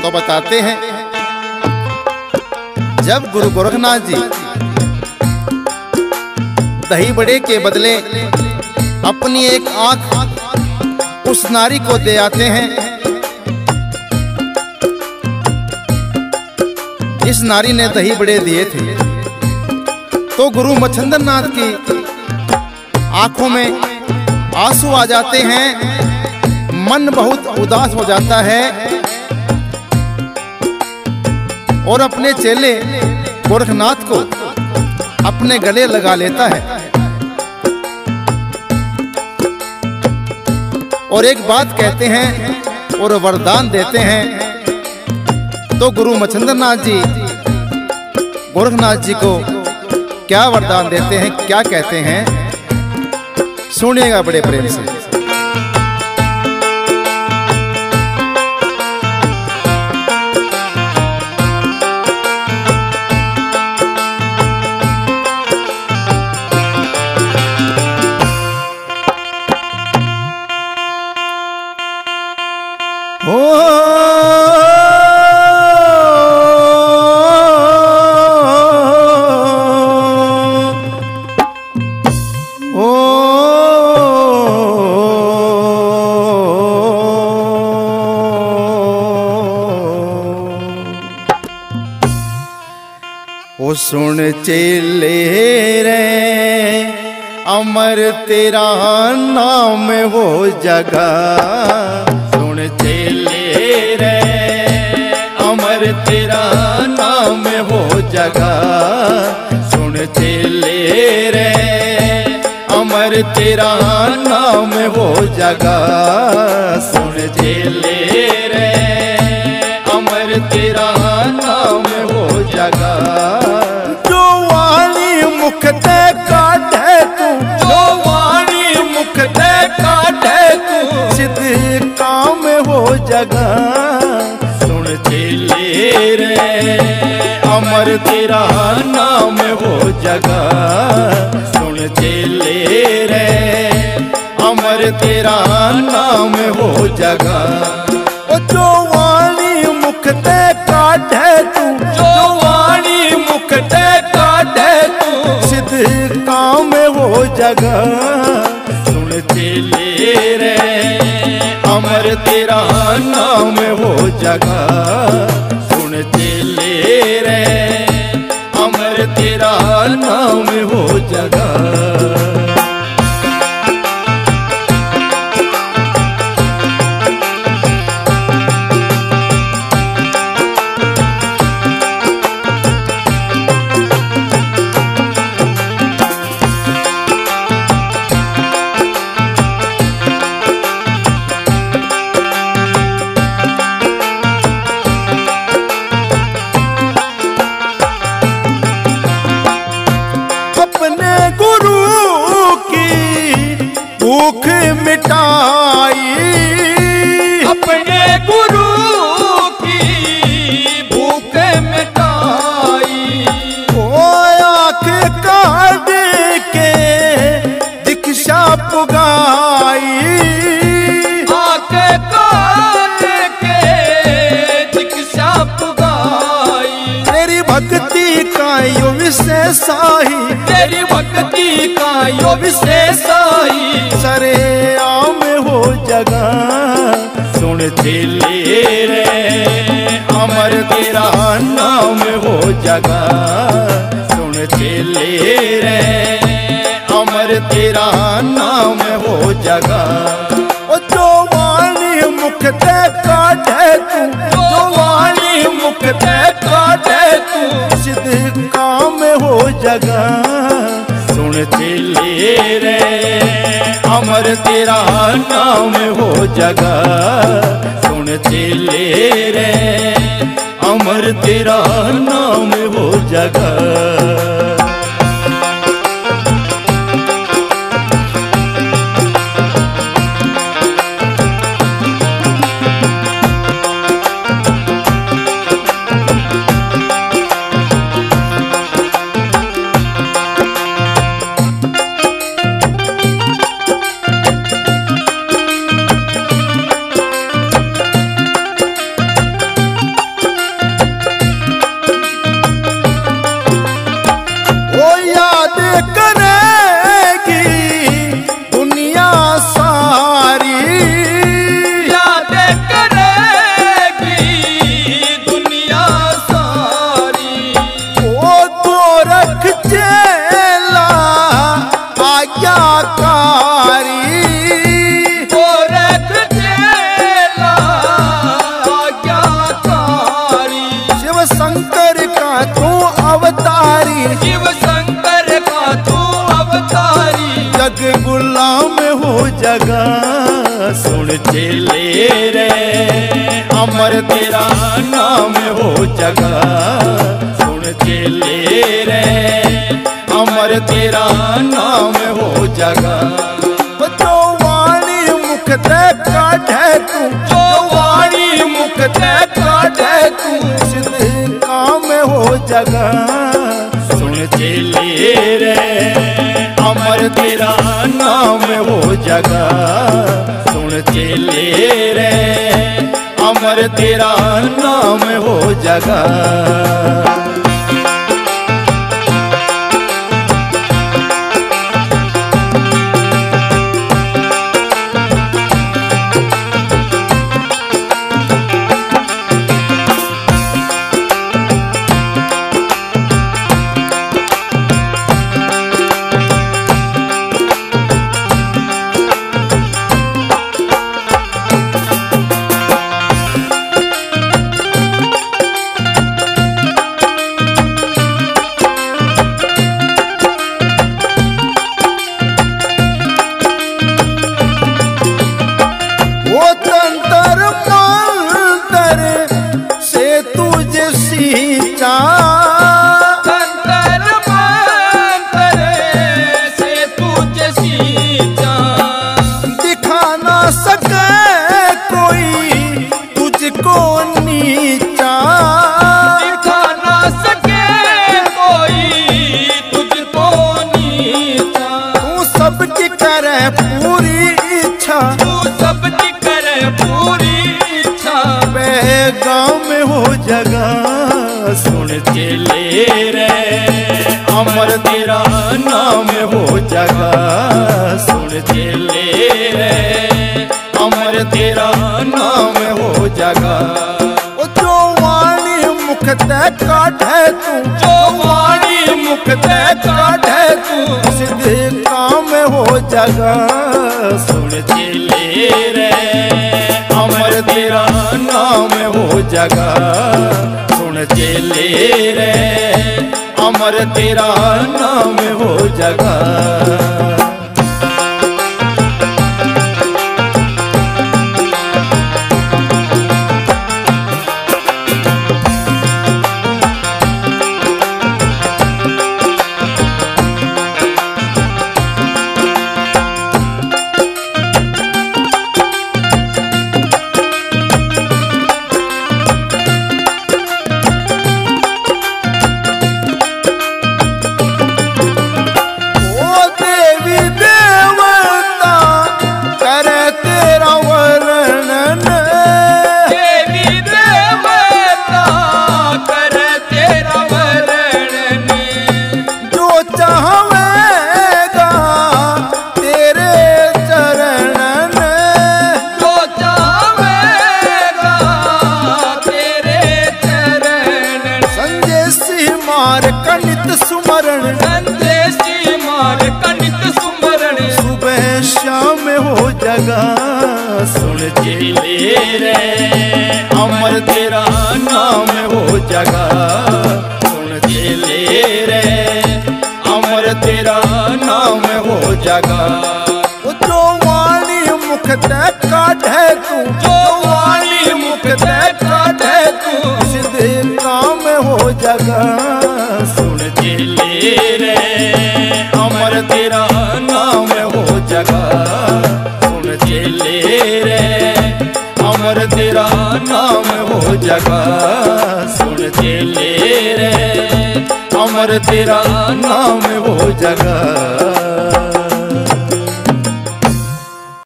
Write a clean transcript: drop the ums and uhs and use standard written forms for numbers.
तो बताते हैं, जब गुरु गोरखनाथ जी दही बड़े के बदले अपनी एक आंख उस नारी को दे आते हैं, इस नारी ने दही बड़े दिए थे, तो गुरु मच्छिंद्र नाथ की आंखों में आंसू आ जाते हैं, मन बहुत उदास हो जाता है और अपने चेले गोरखनाथ को अपने गले लगा लेता है और एक बात कहते हैं और वरदान देते हैं। तो गुरु मच्छिंद्र नाथ जी गोरखनाथ जी को क्या वरदान देते हैं, क्या कहते हैं, सुनिएगा बड़े प्रेम से। ओ सुन चेले रे अमर तेरा नाम हो जगा, सुन चेले रे अमर तेरा नाम हो जगा, सुन चेले रे अमर तेरा नाम हो जगा, सुन चेले रे अमर तेरा नाम हो जगा। जो वाणी मुख ते काढ़े तू, जो वाणी मुख ते काढ़े तू, सिद्ध काम हो जगा, सुन चेले रे अमर तेरा नाम हो जगा, सुन चेले रे अमर तेरा नाम हो जगा। ओ जो वाणी मुख ते काढ़े तू, जो वाणी मुख ते काढ़े तू, सिद्ध काम हो जगा, सुन चेले रे अमर तेरा नाम हो जगा, सुन चेले रे अमर तेरा नाम हो जगा। भूख मिटाई अपने गुरु की भूख मिटाई, ओ आँख काढ़ के दीक्षा पुगाई, आँख काढ़ के दीक्षा पुगाई। तेरी भक्ति का यो विशेषाही, तेरी भक्ति का यो विशेषाही, सरे आम हो जगा, सुन चेले रे अमर तेरा नाम हो जगा, सुन चेले रे अमर तेरा नाम हो जगा। ओ जो वाणी मुख ते काढ़े तू, जो वाणी मुख ते काढ़े तू, सिद्ध काम हो जगा, सुन चेले रे अमर तेरा नाम हो जगा, सुन चेले रे अमर तेरा नाम हो जगा। जग गुलाम हो जगा। सुन चेले रे अमर तेरा नाम हो जगा। सुन चेले रे अमर तेरा नाम हो जगा। जो वाणी मुख ते काढ़े तू, जो वाणी मुख ते काढ़े तू, सिद्ध काम हो जगा। सुन चेले रे अमर तेरा नाम हो जगा। सुन चेले रे अमर तेरा नाम हो जगा। पूरी इच्छा तू सबकी करे पूरी इच्छा। गाँव में हो जगा। सुन चेले रे अमर तेरा नाम हो जगा। सुन चेले रे अमर तेरा नाम हो जगा। जो वाणी मुख ते काढ़े तू, जो वाणी मुख ते काढ़े तू, सिद्ध काम हो जगा। सुन चेले रे अमर तेरा नाम हो जगा। सुन चेले रे अमर तेरा नाम हो जगा। कनित सुमरण संदेशी मार कनित सुमरण। सुबह शाम हो जगा। सुन चेले रे अमर तेरा नाम हो जगा। सुन चेले रे अमर तेरा नाम हो जगा। जो वाणी मुख ते काढ़े तू, जो वाणी मुख ते काढ़े तू, सिद्ध काम हो जगा। सुन चेले रे अमर तेरा नाम हो जगा। सुन चेले रे अमर तेरा नाम हो जगा। सुन चेले रे अमर तेरा नाम हो जगा।